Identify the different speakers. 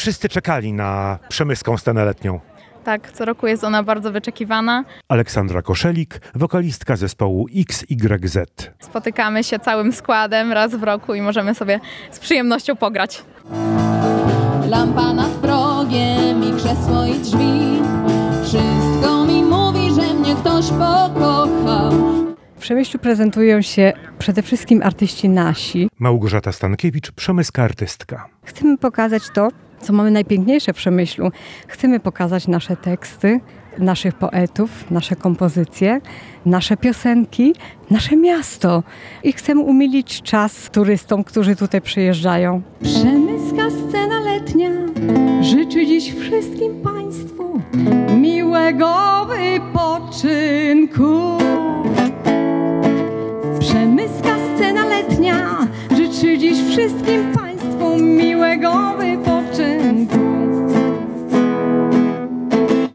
Speaker 1: Wszyscy czekali na przemyską scenę letnią.
Speaker 2: Tak, co roku jest ona bardzo wyczekiwana.
Speaker 1: Aleksandra Koszelik, wokalistka zespołu XYZ.
Speaker 2: Spotykamy się całym składem raz w roku i możemy sobie z przyjemnością pograć.
Speaker 3: Lampa nad progiem i krzesło i drzwi. Wszystko mi mówi, że mnie ktoś pokochał.
Speaker 4: W Przemyślu prezentują się przede wszystkim artyści nasi.
Speaker 1: Małgorzata Stankiewicz, przemyska artystka.
Speaker 4: Chcemy pokazać to, co mamy najpiękniejsze w Przemyślu. Chcemy pokazać nasze teksty, naszych poetów, nasze kompozycje, nasze piosenki, nasze miasto. I chcemy umilić czas turystom, którzy tutaj przyjeżdżają. Przemyska scena letnia życzy dziś wszystkim Państwu miłego wypoczynku.